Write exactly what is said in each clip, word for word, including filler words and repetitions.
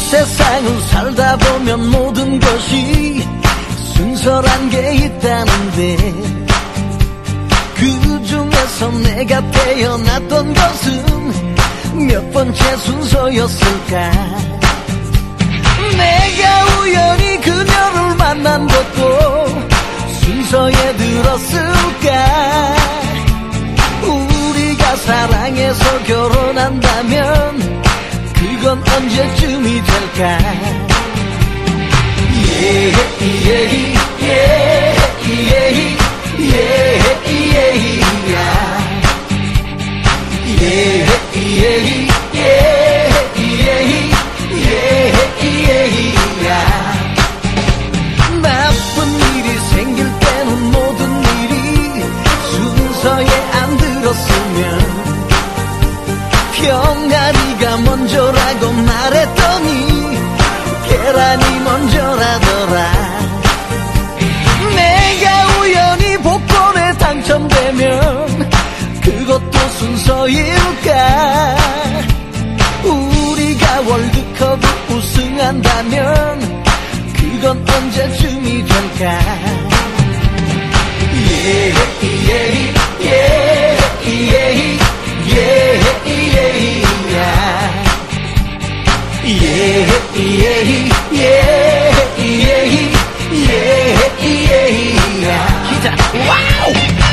세상을 살다 보면 모든 것이 순서란 게 있다는데 그 중에서 내가 태어났던 것은 몇 번째 순서였을까? 내가 우연히 그녀를 만난 것도 순서에 들었을까? 우리가 사랑해서 결혼한다면 그건 언제쯤이 될까? Yeah, yeah, yeah, yeah, yeah, yeah, yeah, yeah, yeah, yeah, yeah. 나쁜 일이 생길 때는 모든 일이 순서에 안 들었으면 병아리가 먼저라고 말했더니 계란이 먼저라더라. 내가 우연히 복권에 당첨되면 그것도 순서일까? 우리가 월드컵을 우승한다면 그건 언제쯤이 될까? Yeah, yeah, yeah, yeah, yeah, yeah, yeah, yeah, yeah, yeah, yeah, yeah. 기자, 와우!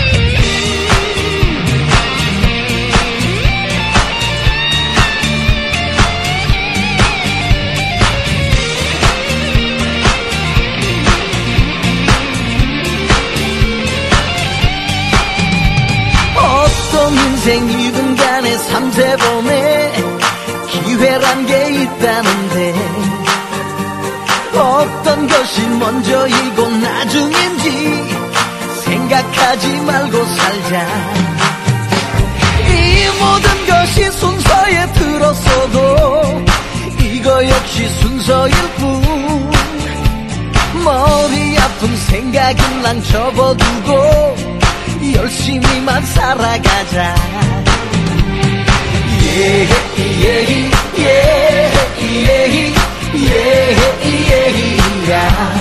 인생이든 간에 삼세번의 기회란 게 있다는데 어떤 것이 먼저이고 나중인지 생각하지 말고 살자. 이 모든 것이 순서에 들었어도 이거 역시 순서일 뿐. 머리 아픈 생각은 난 접어두고 열심히만 살아가자. Yeah, yeah, yeah, yeah, yeah, yeah, yeah.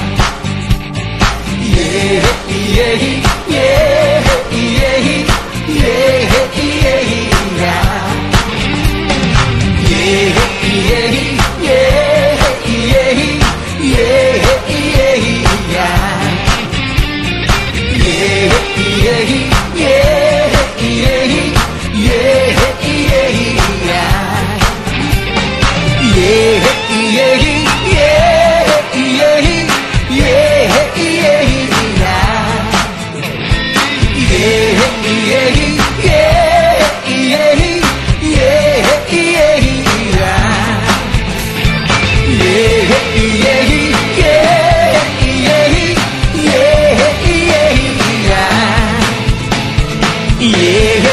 Yeah, yeah, yeah, yeah, yeah, yeah, yeah. Yeah, yeah, yeah, yeah, yeah, yeah, yeah. Yeah, yeah, yeah, yeah, yeah, yeah, yeah. Yeah, yeah, yeah, yeah, yeah, yeah. Yeah, yeah, yeah, yeah, yeah, yeah. Yeah, yeah, yeah, yeah, yeah. Yeah.